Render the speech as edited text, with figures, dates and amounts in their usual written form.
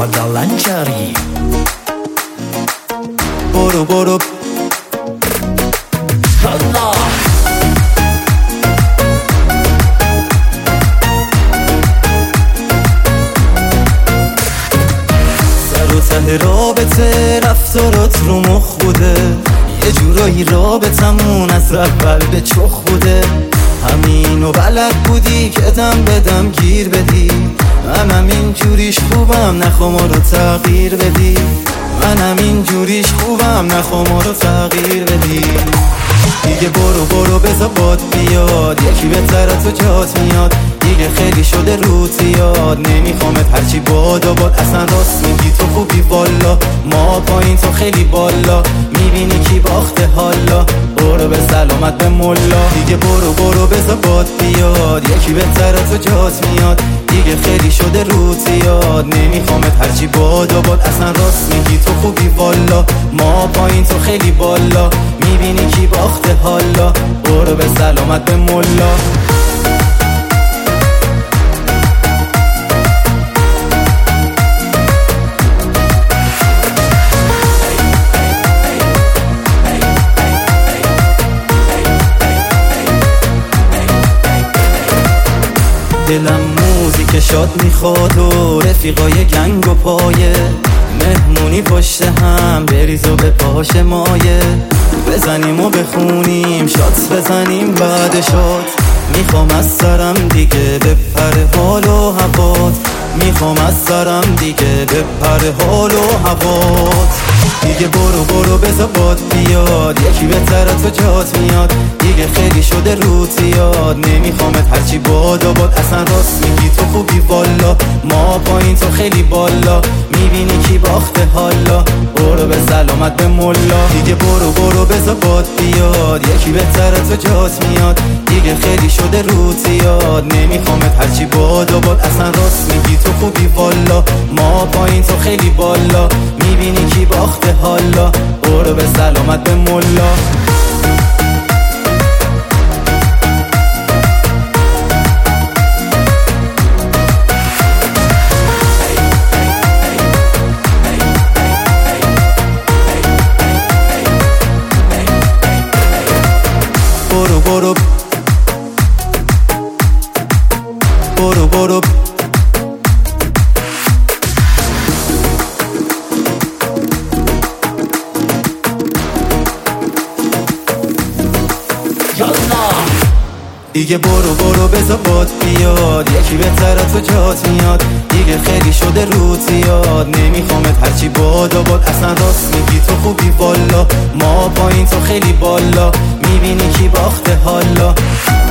Madalanjari. برو برو Allah. سر و ته رابطه رفتارات رو مخ بوده، یه جورایی رابطمون از اول به چخ بوده. همینو بلد بودی که دم به دم گیر بدی، منم این جوریش خوبم نخوا ما رو تغییر بدی، منم این جوریش خوبم نخوا ما رو تغییر بدی. دیگه برو برو بذار باد بیاد، یکی بهتر تو جات میاد، دیگه خیلی شده رو زیاد، نمیخوامت هرچی باد و باد. اصلا راست میگی تو خوبی والا، ما پایین تو خیلی بالا، میبینی کی باخته حالا، برو به سلامت به ملا. دیگه برو برو بذار باد بیاد، یکی بهتر تو جات میاد، دیگه خیلی شده رو زیاد، نمیخوامت هرچی باد و باد. اصلا راست میگی تو خوبی والا، ما پایین تو خیلی بالا، میبینی کی باخته حالا، برو به سلامت به ملا. دلم موزیک شاد میخواد و رفیقای گنگ و پایه، مهمونی پشت هم بریز و به پاش مایه، بزنیم و بخونیم شات بزنیم بعد شات. میخوام از سرم دیگه بپره حال و هوات، میخوام از سرم دیگه بپره حال و هوات. دیگه برو برو بذار باد بیاد، یکی بهتر تو جات میاد، دیگه خیلی شده رو زیاد، نمیخوامت هرچی باد و باد. اصلا راست میگی تو خوبی والا، ما پایین تو خیلی بالا، میبینی کی باخته حالا، برو به سلامت به ملا. دیگه برو برو بذار باد بیاد، یکی بهتر تو جات میاد، دیگه خیلی شده رو زیاد، نمیخوامت هرچی باد و باد. اصلا راست میگی تو خوبی والا، ما پایین تو خیلی بالا، میبینی کی باخته حالا، برو به سلامت به ملا. برو برو برو برو دیگه برو برو بذار باد بیاد، یکی بهتر تو جات میاد، دیگه خیلی شده رو زیاد، نمیخوامت هرچی باد و باد. اصلا راست میگی تو خوبی والا، ما پایین تو خیلی بالا، میبینی کی باخته حالا.